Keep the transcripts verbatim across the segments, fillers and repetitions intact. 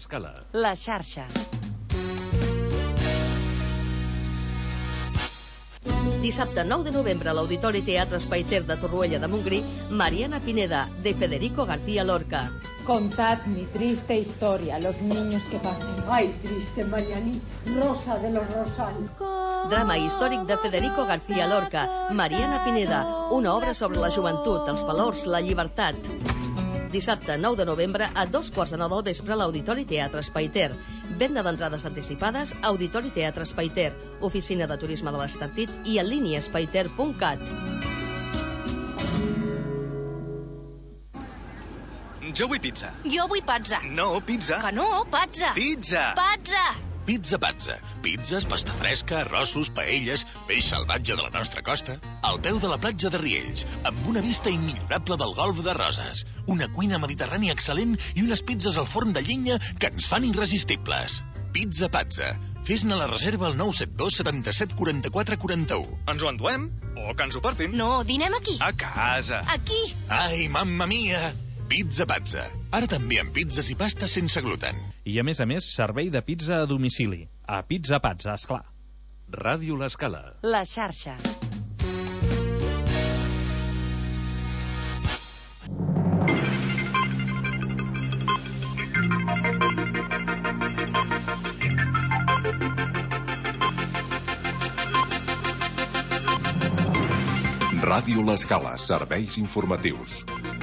l'Escala. La xarxa. Dissabte nou de novembre a l'Auditori Teatre Espai Ter de Torroella de Montgrí, Mariana Pineda, de Federico García Lorca. Contad mi triste historia, los niños que pasen. Ay, triste Mariani, Rosa de los Rosales. Drama històric de Federico García Lorca, Mariana Pineda, una obra sobre la joventut, els valors, la llibertat. Dissabte nou de novembre a dos quarts de nou del vespre a l'Auditori Teatre Espai Ter. Venda d'entrades anticipades, Auditori Teatre Espai Ter, Oficina de Turisme de l'Estartit i en línia espaiter punt cat. Jo vull pizza. Jo vull pazza. No, pizza. Que no, pazza. Pizza. Pazza. Pizza Pazza. Pizzas, pasta fresca, arrossos, paelles, peix salvatge de la nostra costa, al peu de la platja de Riells, amb una vista immillorable del golf de Roses, una cuina mediterrània excel·lent i unes pizzas al forn de llenya que ens fan irresistibles. Pizza Pazza. Fes-ne la reserva al nou set dos setanta-set quaranta-quatre quaranta-u. Ens ho enduem? O que ens ho portin? No, dinem aquí. A casa. Aquí. Ai, mamma mia! Pizza Pazza. Ara també amb pizzas i pastes sense gluten. I a més a més, servei de pizza a domicili. A Pizza Pazza, esclar. Ràdio l'Escala. La xarxa. Ràdio l'Escala, serveis informatius.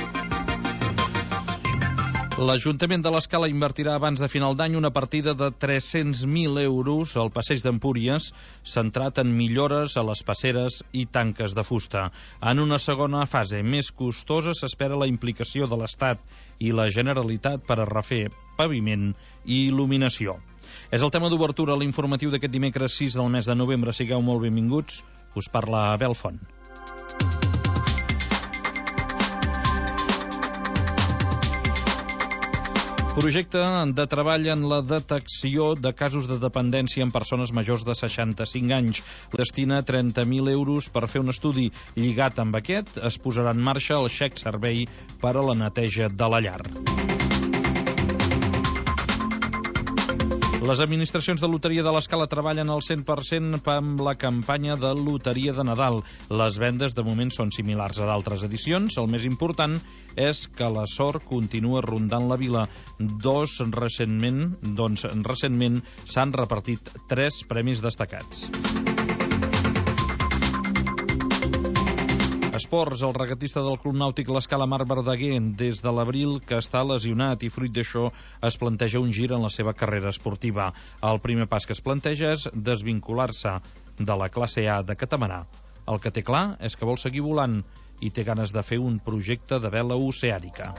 L'Ajuntament de l'Escala invertirà abans de final d'any una partida de tres-cents mil euros al passeig d'Empúries, centrat en millores a les passeres i tanques de fusta. En una segona fase més costosa s'espera la implicació de l'Estat i la Generalitat per a refer paviment i il·luminació. És el tema d'obertura a l'informatiu d'aquest dimecres sis del mes de novembre. Sigueu molt benvinguts. Us parla Abel Font. Projecte de treball en la detecció de casos de dependència en persones majors de seixanta-cinc anys. Destina trenta mil euros per fer un estudi. Lligat amb aquest, es posarà en marxa el xec servei per a la neteja de la llar. Les administracions de Loteria de l'Escala treballen al cent per cent amb la campanya de Loteria de Nadal. Les vendes de moment són similars a d'altres edicions. El més important és que la sort continua rondant la vila. Dos recentment, doncs recentment s'han repartit tres premis destacats. Esports, el regatista del Club Nàutic l'Escala Marc Verdaguer, des de l'abril que està lesionat i fruit d'això es planteja un gir en la seva carrera esportiva. El primer pas que es planteja és desvincular-se de la classe A de catamarà. El que té clar és que vol seguir volant i té ganes de fer un projecte de vela oceànica.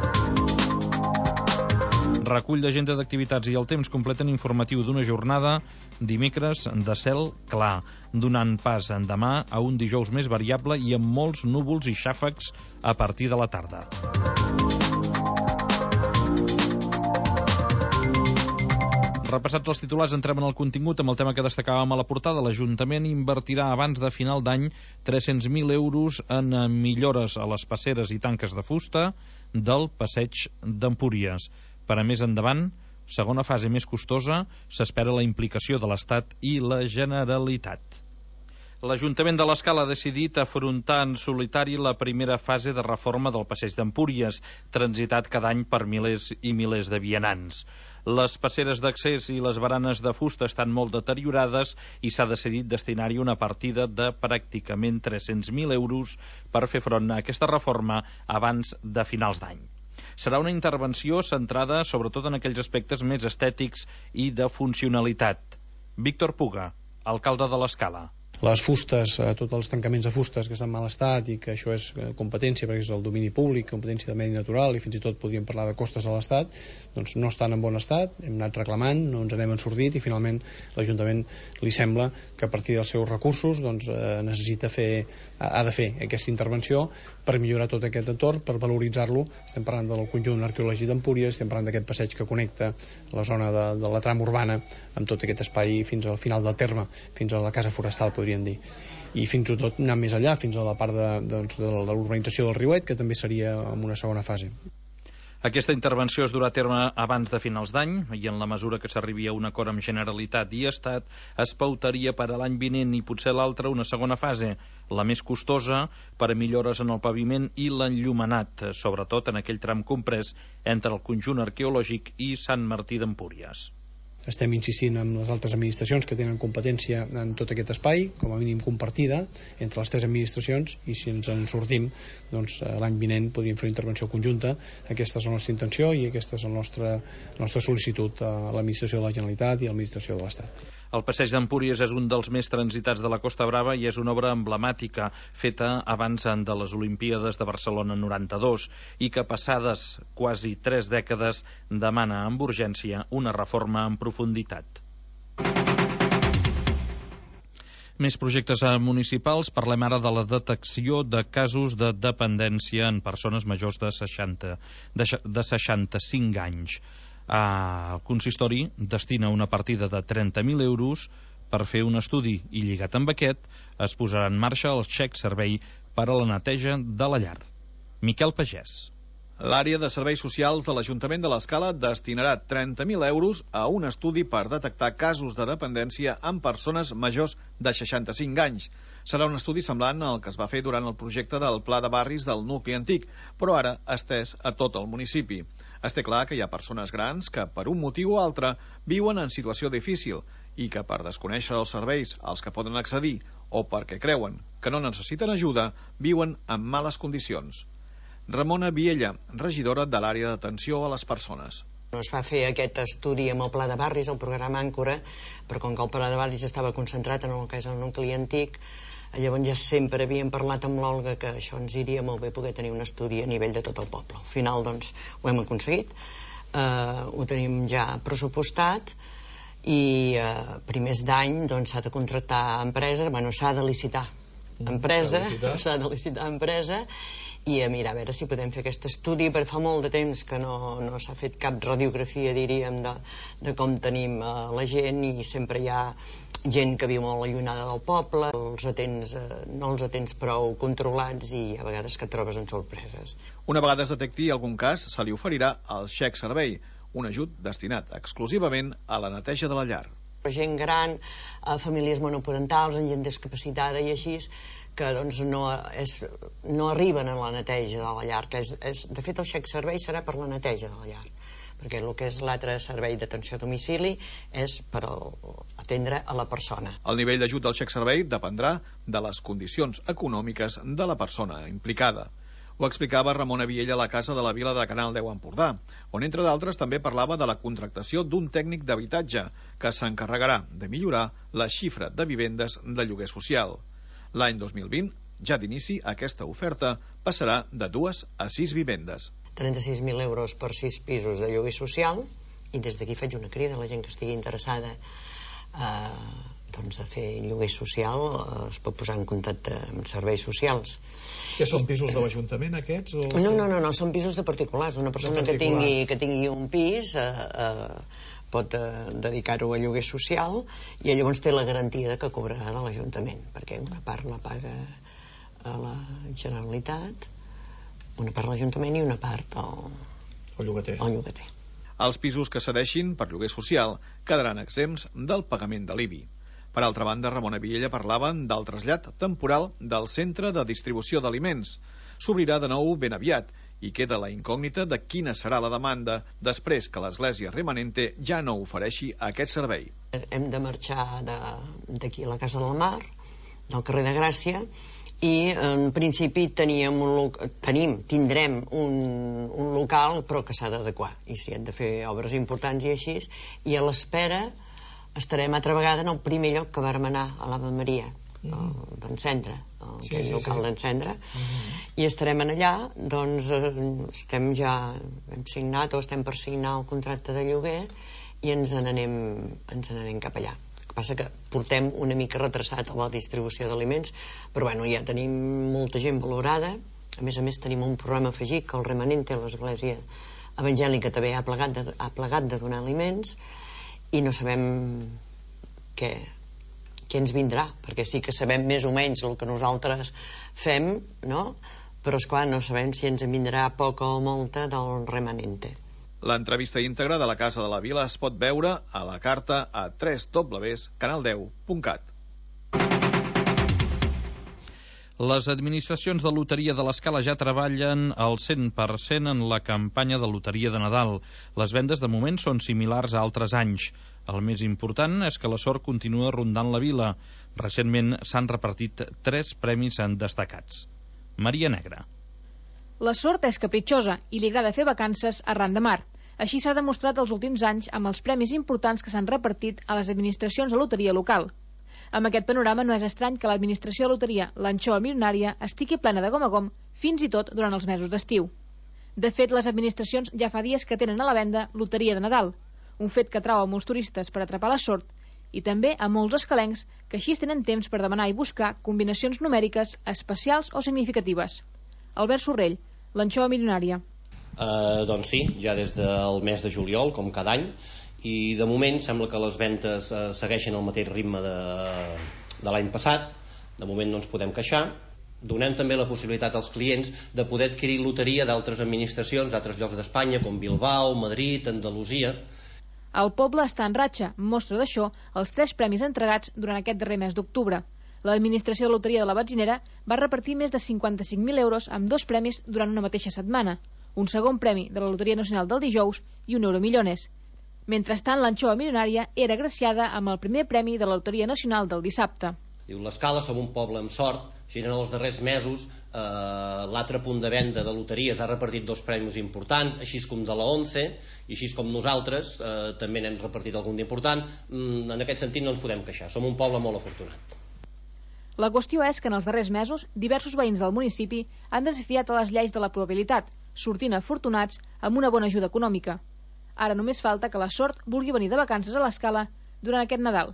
Recull d'agenda d'activitats i el temps completen informatiu d'una jornada dimecres de cel clar, donant pas demà a un dijous més variable i amb molts núvols i xàfecs a partir de la tarda. Repassats els titulars, entrem en el contingut amb el tema que destacàvem a la portada. L'Ajuntament invertirà abans de final d'any tres-cents mil euros en millores a les passeres i tanques de fusta del passeig d'Empúries. Per a més endavant, segona fase més costosa, s'espera la implicació de l'Estat i la Generalitat. L'Ajuntament de l'Escala ha decidit afrontar en solitari la primera fase de reforma del passeig d'Empúries, transitat cada any per milers i milers de vianants. Les passeres d'accés i les baranes de fusta estan molt deteriorades i s'ha decidit destinar-hi una partida de pràcticament tres-cents mil euros per fer front a aquesta reforma abans de finals d'any. Serà una intervenció centrada sobretot en aquells aspectes més estètics i de funcionalitat. Víctor Puga, alcalde de l'Escala. Les fustes, tots els tancaments de fustes que estan en mal estat i que això és competència perquè és el domini públic, competència de medi natural i fins i tot podríem parlar de costes de l'Estat, doncs no estan en bon estat, hem anat reclamant, no ens n'hem ensordit i finalment l'Ajuntament li sembla que a partir dels seus recursos doncs, eh, necessita fer, ha de fer aquesta intervenció per millorar tot aquest entorn, per valoritzar-lo. Estem parlant del conjunt arqueològic d'Empúries, estem parlant d'aquest passeig que connecta la zona de, de la trama urbana amb tot aquest espai fins al final del terme, fins a la casa forestal, podríem dir, i fins i tot anar més enllà, fins a la part de, doncs, de l'urbanització del Riuet, que també seria en una segona fase. Aquesta intervenció es durà a terme abans de finals d'any i en la mesura que s'arribi a un acord amb Generalitat i Estat es pautaria per a l'any vinent i potser l'altre una segona fase, la més costosa, per a millores en el paviment i l'enllumenat, sobretot en aquell tram comprès entre el conjunt arqueològic i Sant Martí d'Empúries. Estem insistint amb les altres administracions que tenen competència en tot aquest espai, com a mínim compartida entre les tres administracions, i si ens en sortim, doncs l'any vinent podríem fer una intervenció conjunta. Aquesta és la nostra intenció i aquesta és la nostra, la nostra sol·licitud a l'administració de la Generalitat i a l'administració de l'Estat. El passeig d'Empúries és un dels més transitats de la Costa Brava i és una obra emblemàtica feta abans de les Olimpíades de Barcelona noranta-dos i que passades quasi tres dècades demana amb urgència una reforma en profunditat. Més projectes municipals. Parlem ara de la detecció de casos de dependència en persones majors de seixanta, de, de seixanta-cinc anys. El consistori destina una partida de trenta mil euros per fer un estudi i lligat amb aquest es posarà en marxa el xec servei per a la neteja de la llar. Miquel Pagès. L'àrea de serveis socials de l'Ajuntament de l'Escala destinarà trenta mil euros a un estudi per detectar casos de dependència en persones majors de seixanta-cinc anys. Serà un estudi semblant al que es va fer durant el projecte del Pla de Barris del nucli antic, però ara estès a tot el municipi. Es té clar que hi ha persones grans que, per un motiu o altre, viuen en situació difícil i que, per desconèixer els serveis als que poden accedir o perquè creuen que no necessiten ajuda, viuen en males condicions. Ramona Viella, regidora de l'àrea d'atenció a les persones. Es va fer aquest estudi amb el Pla de Barris, el programa Àncora, però com que el Pla de Barris estava concentrat en el que és el nucli antic, llavors ja sempre havíem parlat amb l'Olga que això ens iria molt bé poder tenir un estudi a nivell de tot el poble. Al final, doncs, ho hem aconseguit, uh, ho tenim ja pressupostat i uh, primers d'any doncs, s'ha de contractar empreses, bueno, s'ha de licitar empresa, s'ha de licitar empresa i a mirar a veure si podem fer aquest estudi, perquè fa molt de temps que no, no s'ha fet cap radiografia, diríem, de, de com tenim uh, la gent, i sempre hi ha gent que viu molt allunyada del poble, els atens, uh, no els atens prou controlats i a vegades que et trobes en sorpreses. Una vegada es detecti algun cas, se li oferirà el xec servei, un ajut destinat exclusivament a la neteja de la llar. Gent gran, a famílies monoparentals, amb gent discapacitada i així, que doncs, no, és, no arriben a la neteja de la llar. Que és, és, de fet, el xec servei serà per la neteja de la llar, perquè el que és l'altre servei d'atenció a domicili és per atendre a la persona. El nivell d'ajut del xec servei dependrà de les condicions econòmiques de la persona implicada. Ho explicava Ramona Viella a la Casa de la Vila de Canal deu Empordà, on, entre d'altres, també parlava de la contractació d'un tècnic d'habitatge que s'encarregarà de millorar la xifra de vivendes de lloguer social. L'any dos mil vint, ja d'inici, aquesta oferta passarà de dues a sis vivendes. trenta-sis mil euros per sis pisos de lloguer social, i des d'aquí faig una crida a la gent que estigui interessada eh, doncs a fer lloguer social, eh, es pot posar en contacte amb serveis socials. Que són pisos de l'Ajuntament aquests? O no, no, no, no, són pisos de particulars. Una persona que tingui, que tingui un pis eh, eh, pot eh, dedicar-ho a lloguer social i llavors té la garantia de que cobrarà de l'Ajuntament, perquè una part la paga a la Generalitat, una part a l'Ajuntament i una part al, al llogater. al llogater. Els pisos que cedeixin per lloguer social quedaran exempts del pagament de l'I B I. Per altra banda, Ramona Viella parlava del trasllat temporal del centre de distribució d'aliments. S'obrirà de nou ben aviat i queda la incògnita de quina serà la demanda després que l'Església Remanente ja no ofereixi aquest servei. Hem de marxar d'aquí a la Casa del Mar, del carrer de Gràcia, i en principi teníem un, tenim, tindrem un, un local però que s'ha d'adequar i si hem de fer obres importants i així, i a l'espera estarem altra vegada en el primer lloc que vam anar a l'Ave Maria, mm. d'encendre, el sí, sí, local sí. d'encendre, mm. i estarem en allà, doncs estem ja, hem signat o estem per signar el contracte de lloguer i ens n'anem ens n'anem cap allà. El que passa que portem una mica retrasat a la distribució d'aliments, però bueno, ja tenim molta gent valorada, a més a més tenim un programa afegit que el Remanente, l'Església Evangèlica, també ha plegat de, ha plegat de donar aliments, i no sabem què, què ens vindrà, perquè sí que sabem més o menys el que nosaltres fem, no? però esclar, no sabem si ens en vindrà poca o molta del remanente. L'entrevista íntegra de la Casa de la Vila es pot veure a la carta a w w w punt canal deu punt cat. Les administracions de loteria de l'Escala ja treballen al cent per cent en la campanya de loteria de Nadal. Les vendes de moment són similars a altres anys. El més important és que la sort continua rondant la vila. Recentment s'han repartit tres premis en destacats. Maria Negra. La sort és capritxosa i li agrada fer vacances arran de mar. Així s'ha demostrat els últims anys amb els premis importants que s'han repartit a les administracions de loteria local. Amb aquest panorama no és estrany que l'administració de loteria, l'anxoa milionària, estigui plena de gom a gom fins i tot durant els mesos d'estiu. De fet, les administracions ja fa dies que tenen a la venda loteria de Nadal, un fet que atrau a molts turistes per atrapar la sort i també a molts escalencs que així tenen temps per demanar i buscar combinacions numèriques especials o significatives. Albert Sorrell, l'anxoa milionària. Uh, doncs sí, ja des del mes de juliol, com cada any, i de moment sembla que les ventes eh, segueixen el mateix ritme de, de l'any passat. De moment no ens podem queixar. Donem també la possibilitat als clients de poder adquirir loteria d'altres administracions, d'altres llocs d'Espanya, com Bilbao, Madrid, Andalusia. El poble està en ratxa. Mostra d'això els tres premis entregats durant aquest darrer mes d'octubre. L'administració de loteria de la Batzinera va repartir més de cinquanta-cinc mil euros amb dos premis durant una mateixa setmana, un segon premi de la Loteria Nacional del dijous i un Euromillones. Mentrestant, l'anxoa milionària era agraciada amb el primer premi de la Loteria Nacional del dissabte. Diu, l'Escala som un poble amb sort. Així en els darrers mesos eh, l'altre punt de venda de loteries ha repartit dos premis importants, així com de la ONCE, i així com nosaltres eh, també n'hem repartit algun d'important. Mm, en aquest sentit no ens podem queixar, som un poble molt afortunat. La qüestió és que en els darrers mesos diversos veïns del municipi han desafiat a les lleis de la probabilitat, sortint afortunats amb una bona ajuda econòmica. Ara només falta que la sort vulgui venir de vacances a l'Escala durant aquest Nadal.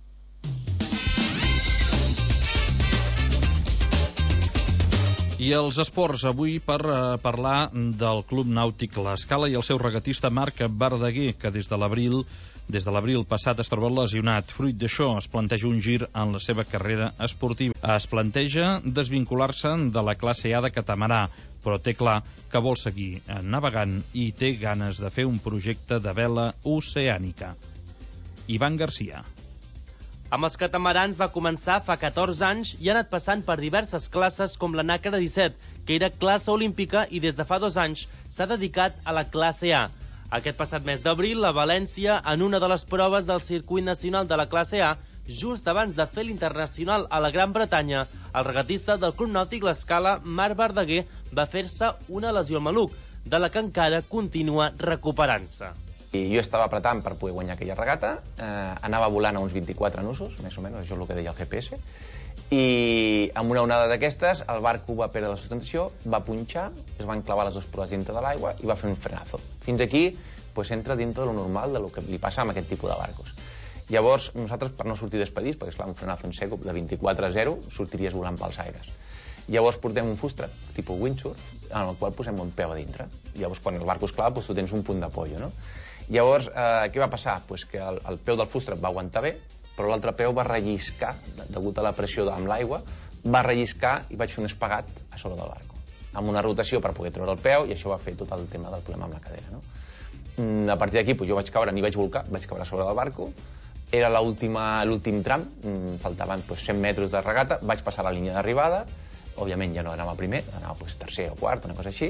I els esports, avui per uh, parlar del Club Nàutic l'Escala i el seu regatista Marc Verdaguer, que des de l'abril des de l'abril passat es troba lesionat. Fruit d'això es planteja un gir en la seva carrera esportiva. Es planteja desvincular-se de la classe A de catamarà, però té clar que vol seguir navegant i té ganes de fer un projecte de vela oceànica. Ivan Garcia. Amb els catamarans va començar fa catorze anys i ha anat passant per diverses classes com la Nàquera disset, que era classe olímpica i des de fa dos anys s'ha dedicat a la classe A. Aquest passat mes d'abril, a València, en una de les proves del circuit nacional de la classe A, just abans de fer l'internacional a la Gran Bretanya, el regatista del Club Nàutic l'Escala, Marc Verdaguer, va fer-se una lesió al maluc, de la que encara continua recuperant-se. I jo estava apretant per poder guanyar aquella regata, eh, anava volant a uns vint-i-quatre nusos, més o menys, això és el que deia el G P S, i amb una onada d'aquestes el barco va perdre la sustentació, va punxar, es van clavar les dues proves dintre de l'aigua i va fer un frenazo. Fins aquí pues, entra dintre de lo normal de lo que li passa amb aquest tipus de barcos. Llavors, nosaltres, per no sortir despedits, perquè esclar, un frenazo en seco de vint-i-quatre a zero, sortiries volant pels aires. Llavors portem un fustre, tipus windsurf, en el qual posem un peu a dintre. Llavors, quan el barco es clava, pues, tu tens un punt d'apoyo, no? Llavors, eh, què va passar? Pues que el, el peu del fustre va aguantar bé, però l'altre peu va relliscar, degut a la pressió amb l'aigua, va relliscar i vaig fer un espagat a sobre del barco, amb una rotació per poder treure el peu, i això va fer tot el tema del problema amb la cadera, no? Mm, a partir d'aquí pues, jo vaig caure, ni vaig volcar, vaig caure a sobre del barco, era l'últim tram, mm, faltaven pues, cent metres de regata, vaig passar la línia d'arribada, òbviament ja no anava primer, anava pues, tercer o quart, una cosa així,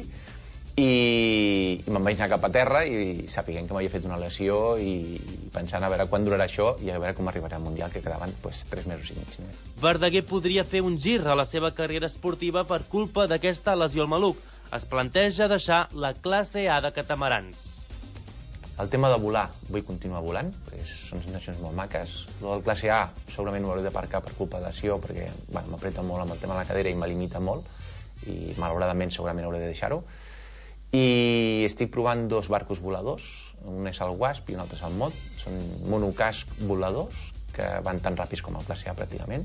i, i me'n vaig anar cap a terra i sapiguent que m'havia fet una lesió i, i pensant a veure quan durarà això i a veure com arribarà al Mundial, que quedaven pues, tres mesos i mig. Només. Verdaguer podria fer un gir a la seva carrera esportiva per culpa d'aquesta lesió al maluc. Es planteja deixar la classe A de catamarans. El tema de volar, vull continuar volant, perquè són sensacions molt maques. El del classe A segurament ho hauré d'aparcar per culpa de lesió, perquè bueno, m'apreta molt amb el tema de la cadera i me limita molt, i malauradament segurament hauré de deixar-ho. I estic provant dos barcos voladors, un és el Wasp i un altre és el Mod, són monocasc voladors que van tan ràpids com el classe A pràcticament,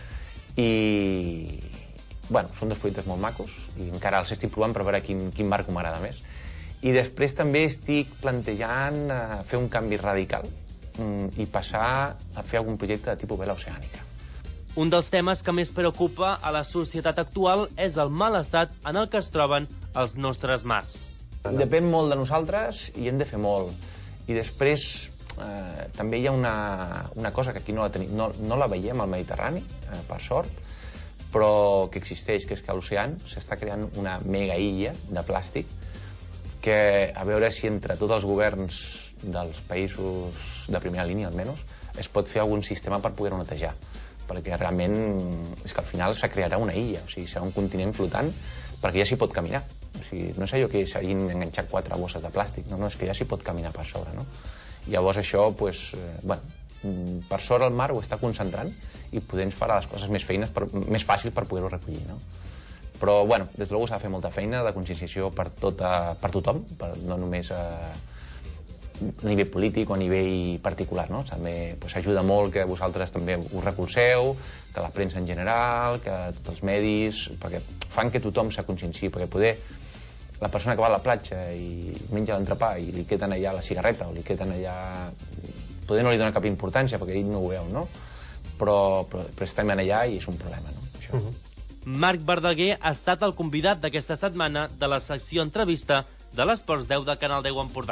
i bueno, són dos projectes molt macos i encara els estic provant per veure quin, quin barco m'agrada més. I després també estic plantejant eh, fer un canvi radical mm, i passar a fer algun projecte de tipus vela oceànica. Un dels temes que més preocupa a la societat actual és el mal estat en el que es troben els nostres mars. Depèn molt de nosaltres i hem de fer molt. I després eh, també hi ha una, una cosa que aquí no la, tenim, no, no la veiem al Mediterrani, eh, per sort, però que existeix, que és que a l'oceà s'està creant una mega illa de plàstic que, a veure si entre tots els governs dels països de primera línia, almenys, es pot fer algun sistema per poder-ho netejar, perquè realment és que al final se crearà una illa, o sigui, serà un continent flotant, perquè ja s'hi pot caminar. O sigui, no és allò que s'hagin enganxat quatre bosses de plàstic, no, no, és que ja s'hi pot caminar per sobre, no? Llavors això, pues, eh, bueno, per sort el mar ho està concentrant i podem fer les coses més feines per, més fàcil per poder-ho recollir, no? Però, bueno, des de luego s'ha de fer molta feina de conscienciació per, tota, per tothom, per, no només a, a nivell polític o a nivell particular, no? També pues, ajuda molt que vosaltres també us recolzeu, que la premsa en general, que tots els medis, perquè fan que tothom se conscienciï, perquè poder la persona que va a la platja i menja l'entrepà i li queden allà la cigarreta o li queden allà... Poder no li dona cap importància perquè ell no ho veu, no? Però, però, però estem allà i és un problema, no? Això. Uh -huh. Marc Verdaguer ha estat el convidat d'aquesta setmana de la secció entrevista de l'Esports deu de Canal deu Empordà.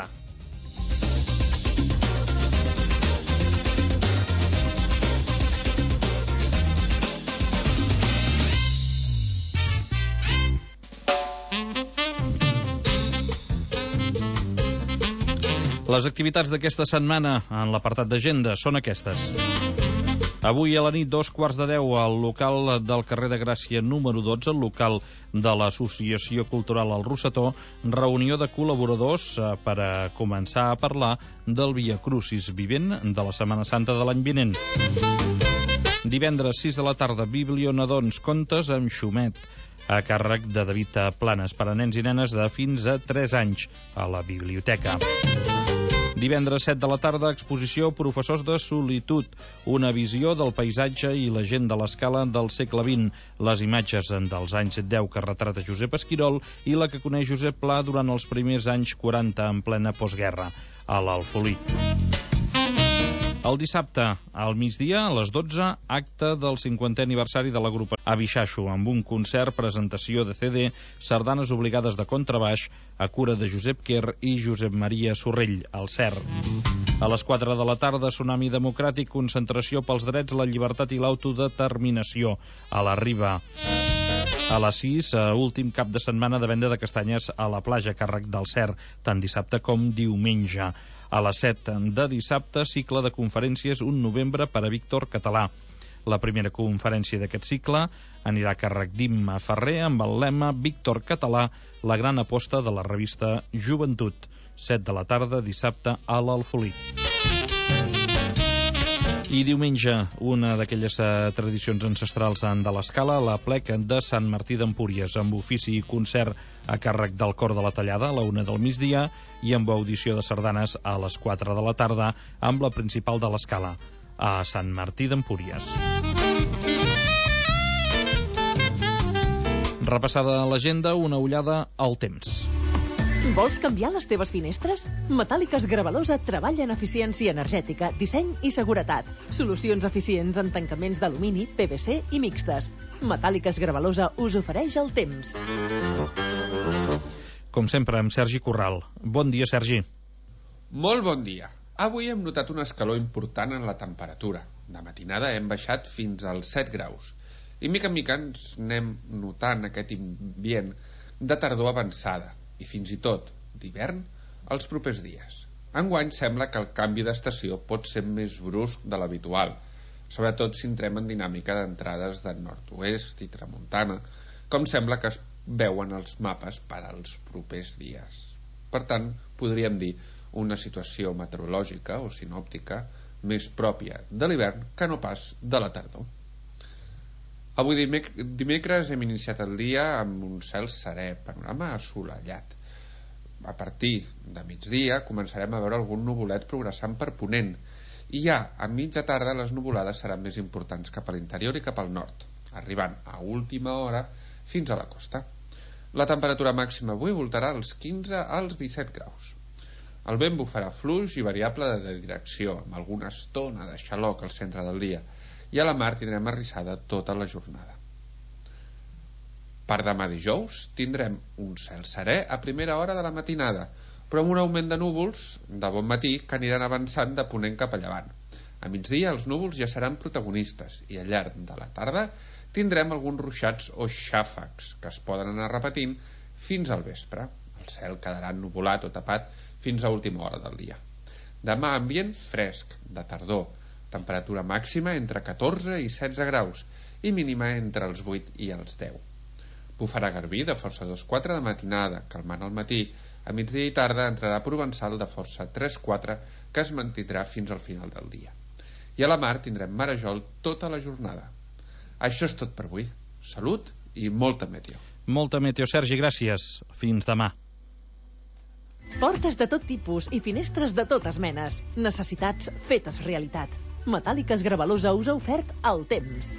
Les activitats d'aquesta setmana en l'apartat d'agenda són aquestes. Avui a la nit, dos quarts de deu, al local del carrer de Gràcia número dotze, el local de l'Associació Cultural El Rosetó, reunió de col·laboradors per a començar a parlar del Via Crucis vivent de la Setmana Santa de l'any vinent. Divendres, sis de la tarda, Biblionadons, contes amb Xumet, a càrrec de David Planes, per a nens i nenes de fins a tres anys, a la biblioteca. Divendres, set de la tarda, exposició Professors de Solitud, una visió del paisatge i la gent de l'escala del segle vint, les imatges dels anys deu que retrata Josep Esquirol i la que coneix Josep Pla durant els primers anys quaranta en plena postguerra, a l'Alfolí. El dissabte, al migdia, a les dotze, acte del cinquantè aniversari de la grupa Abixaixo, amb un concert, presentació de C D, sardanes obligades de contrabaix, a cura de Josep Quer i Josep Maria Sorrell, al C E R. A les quatre de la tarda, Tsunami Democràtic, concentració pels drets, la llibertat i l'autodeterminació, a la Riba. A les sis, últim cap de setmana de venda de castanyes a la platja, càrrec del C E R, tant dissabte com diumenge. A les set de dissabte, cicle de conferències Un novembre per a Víctor Català. La primera conferència d'aquest cicle anirà a càrrec d'Imma Ferrer amb el lema Víctor Català, la gran aposta de la revista Joventut. set de la tarda, dissabte, a l'Alfolí. I diumenge, una d'aquelles eh, tradicions ancestrals de l'Escala, la plec de Sant Martí d'Empúries, amb ofici i concert a càrrec del Cor de la Tallada a la una del migdia i amb audició de sardanes a les quatre de la tarda amb la principal de l'Escala, a Sant Martí d'Empúries. Repassada l'agenda, una ullada al temps. Vols canviar les teves finestres? Metàl·liques Gravalosa treballa en eficiència energètica, disseny i seguretat. Solucions eficients en tancaments d'alumini, P V C i mixtes. Metàl·liques Gravalosa us ofereix el temps. Com sempre, amb Sergi Corral. Bon dia, Sergi. Molt bon dia. Avui hem notat un escaló important en la temperatura. De matinada hem baixat fins als set graus. I mica en mica ens anem notant aquest ambient de tardor avançada i fins i tot d'hivern els propers dies. Enguany sembla que el canvi d'estació pot ser més brusc de l'habitual, sobretot si entrem en dinàmica d'entrades de nord-oest i tramuntana, com sembla que es veuen els mapes per als propers dies. Per tant, podríem dir una situació meteorològica o sinòptica més pròpia de l'hivern que no pas de la tardor. Avui dimec dimecres hem iniciat el dia amb un cel serè, panorama assolellat. A partir de migdia començarem a veure algun nuvolet progressant per ponent i ja a mitja tarda les nuvolades seran més importants cap a l'interior i cap al nord, arribant a última hora fins a la costa. La temperatura màxima avui voltarà als quinze als disset graus. El vent bufarà fluix i variable de direcció, amb alguna estona de xaloc al centre del dia, i a la mar tindrem arrissada tota la jornada. Per demà dijous tindrem un cel serè a primera hora de la matinada, però amb un augment de núvols de bon matí que aniran avançant de ponent cap a llevant. A migdia els núvols ja seran protagonistes i al llarg de la tarda tindrem alguns ruixats o xàfecs que es poden anar repetint fins al vespre. El cel quedarà ennuvolat o tapat fins a última hora del dia. Demà ambient fresc, de tardor, temperatura màxima entre catorze i setze graus i mínima entre els vuit i els deu. Bufarà garbí de força dos quatre de matinada, calmant al matí. A migdia i tarda entrarà provençal de força tres quatre, que es mantindrà fins al final del dia. I a la mar tindrem marejol tota la jornada. Això és tot per avui. Salut i molta meteo. Molta meteo, Sergi, gràcies. Fins demà. Portes de tot tipus i finestres de totes menes. Necessitats fetes realitat. Metàl·liques Gravalusa us ha ofert el temps.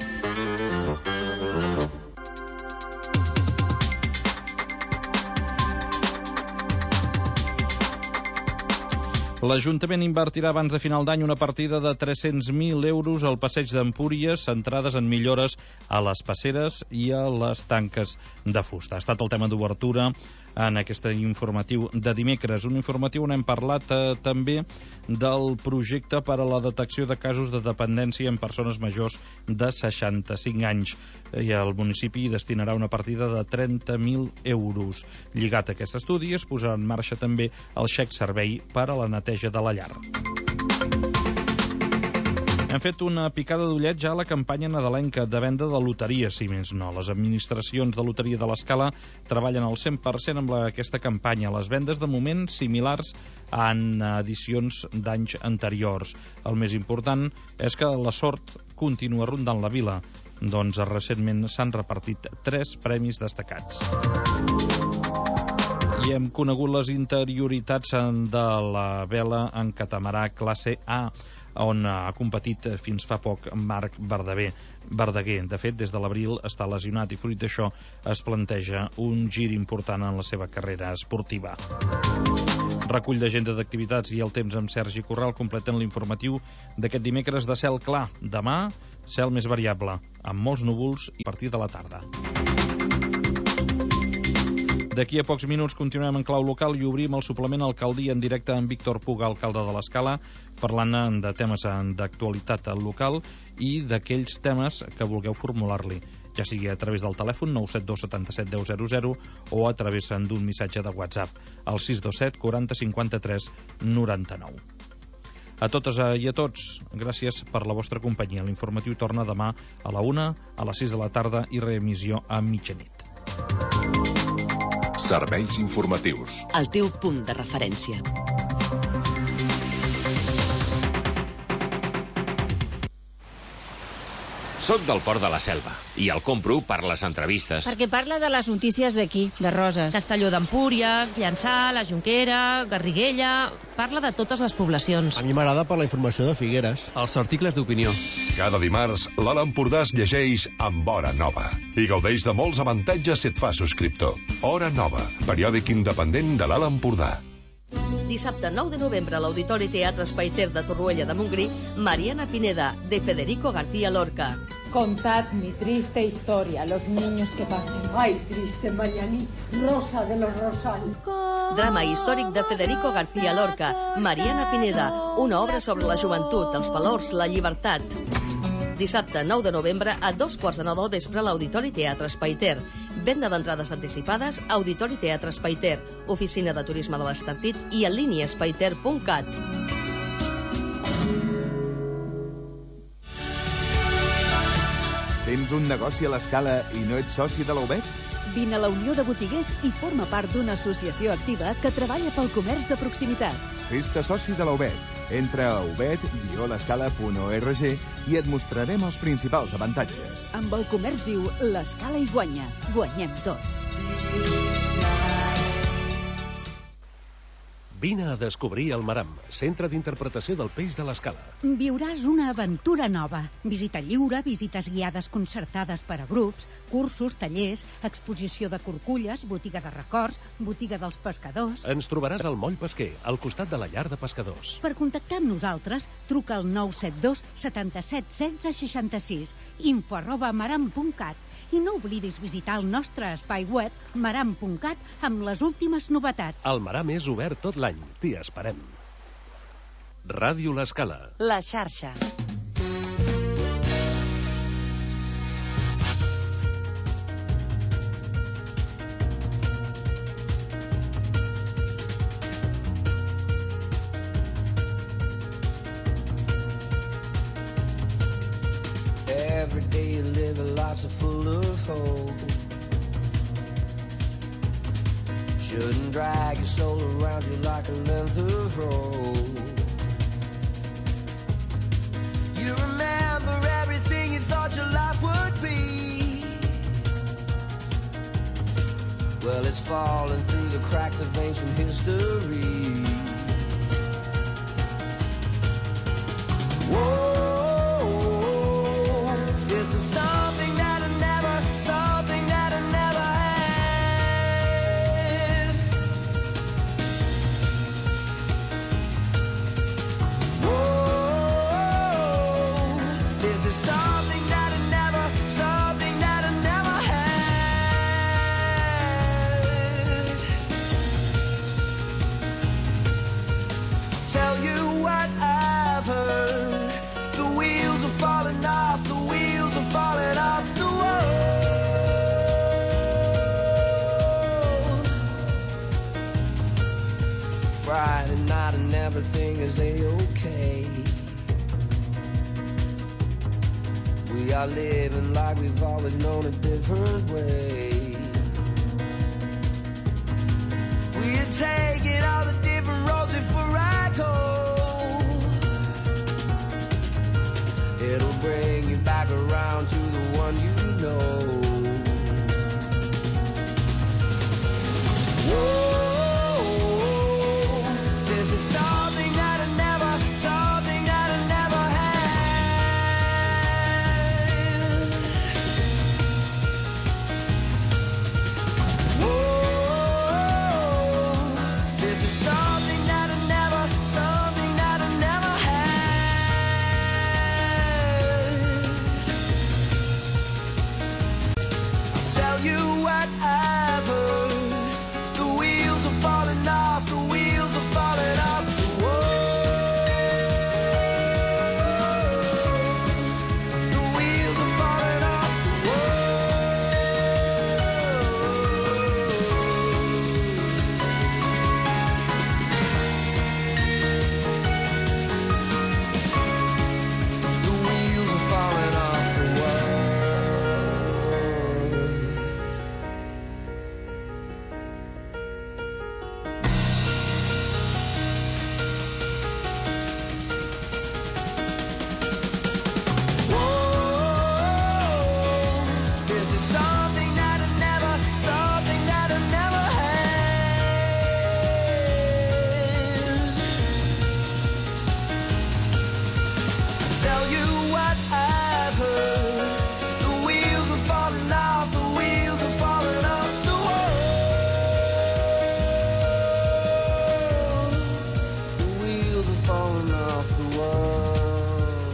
L'Ajuntament invertirà abans de final d'any una partida de tres-cents mil euros al passeig d'Empúries, centrades en millores a les passeres i a les tanques de fusta. Ha estat el tema d'obertura en aquest informatiu de dimecres. Un informatiu on hem parlat eh, també del projecte per a la detecció de casos de dependència en persones majors de seixanta-cinc anys. I el municipi destinarà una partida de trenta mil euros. Lligat a aquest estudi es posarà en marxa també el xec servei per a la neteja de la llar. Hem fet una picada d'ullet ja a la campanya nadalenca de venda de loteria, si més no. Les administracions de loteria de l'Escala treballen al cent per cent amb la, aquesta campanya. Les vendes, de moment, similars en edicions d'anys anteriors. El més important és que la sort continua rondant la vila. Doncs recentment s'han repartit tres premis destacats. I hem conegut les interioritats de la vela en catamarà classe A, on ha competit fins fa poc Marc Verdaguer. Verdaguer, de fet, des de l'abril està lesionat i fruit d'això es planteja un gir important en la seva carrera esportiva. Recull d'agenda d'activitats i el temps amb Sergi Corral completen l'informatiu d'aquest dimecres de cel clar. Demà, cel més variable, amb molts núvols i a partir de la tarda. D'aquí a pocs minuts continuem en clau local i obrim el suplement Alcaldia en directe amb Víctor Puga, alcalde de l'Escala, parlant de temes d'actualitat local i d'aquells temes que vulgueu formular-li, ja sigui a través del telèfon nou set dos set set deu zero zero o a través d'un missatge de WhatsApp al sis dos set quaranta cinquanta-tres noranta-nou. A totes i a tots, gràcies per la vostra companyia. L'informatiu torna demà a la una, a les sis de la tarda i reemissió a mitjanit. Serveis informatius. El teu punt de referència. Soc del Port de la Selva i el compro per les entrevistes. Perquè parla de les notícies d'aquí, de Roses. Castelló d'Empúries, Llançà, la Jonquera, Garriguella... Parla de totes les poblacions. A mi m'agrada per la informació de Figueres. Els articles d'opinió. Cada dimarts, l'Alt Empordà es llegeix amb Hora Nova i gaudeix de molts avantatges si et fa subscriptor. Hora Nova, periòdic independent de l'Alt Empordà. Dissabte nou de novembre a l'Auditori Teatre Espai Ter de Torroella de Montgrí, Mariana Pineda, de Federico García Lorca. Contad mi triste historia, los niños que pasen. Ay, triste Marianita, Rosa de los Rosales. Drama històric de Federico García Lorca, Mariana Pineda, una obra sobre la joventut, els valors, la llibertat. Dissabte nou de novembre a dos quarts de nou del vespre a l'Auditori Teatre Espai Ter. Venda d'entrades anticipades, Auditori Teatre Espai Ter, Oficina de Turisme de l'Estartit i en línia espaiter punt cat. Tens un negoci a l'Escala i no ets soci de la U B E T? Vine a la Unió de Botiguers i forma part d'una associació activa que treballa pel comerç de proximitat. Fes-te soci de la U B E T. Entra a ubet guió l'escala punt org i et mostrarem els principals avantatges. Amb el comerç viu, l'Escala hi guanya. Guanyem tots. Vine a descobrir el Maram, centre d'interpretació del peix de l'Escala. Viuràs una aventura nova. Visita lliure, visites guiades concertades per a grups, cursos, tallers, exposició de corculles, botiga de records, botiga dels pescadors... Ens trobaràs al Moll Pesquer, al costat de la llar de pescadors. Per contactar amb nosaltres, truca al nou set dos setanta-set setze seixanta-sis, info arroba maram punt cat. I no oblidis visitar el nostre espai web maram punt cat amb les últimes novetats. El Maram és obert tot l'any. T'hi esperem. Ràdio L'Escala. La xarxa. Every day you live a life so full of hope. Shouldn't drag your soul around you like a length of rope. You remember everything you thought your life would be. Well, it's falling through the cracks of ancient history. Whoa. This is something that I never, something that I never had. Whoa, this is something that I never, something that I never had. Tell you what I've heard. The wheels are falling off, the wheels are falling off the world. Friday night and everything is A-okay. We are living like we've always known a different way. We are taking all the different roads before I go. It'll bring you back around to the one you know. Whoa, this is something that I never, something that I never had. Whoa, this is something that I never, something that I never had. Tell you what I've heard. The wheels are falling off, the wheels are falling off the world. The wheels are falling off the world. The wheels are falling off the world. This is something that I never, something that I never had. Tell you what I've heard. The wheels are falling off, the wheels are falling off the world. The wheels are falling off the world.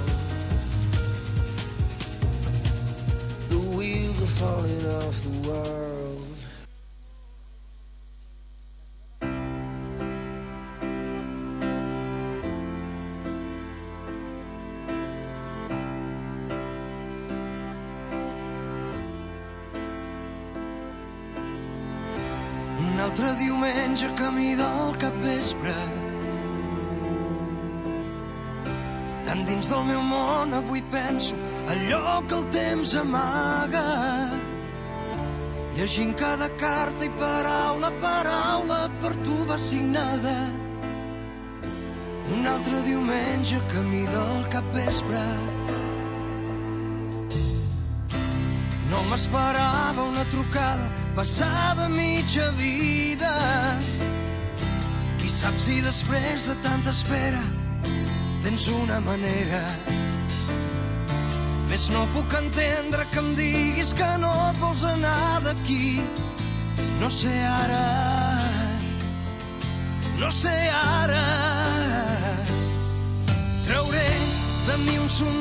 The wheels are falling off the world. Un altre diumenge camí del capvespre. Tan dins del meu món avui penso allò que el temps amaga. Llegint cada carta i paraula, paraula per tu va signada. Un altre diumenge camí del capvespre. No m'esperava una trucada passada mitja vida. Qui sap si després de tanta espera tens una manera. Més no puc entendre que em diguis que no et vols anar d'aquí. No sé ara, no sé ara. Trauré de mi un somriure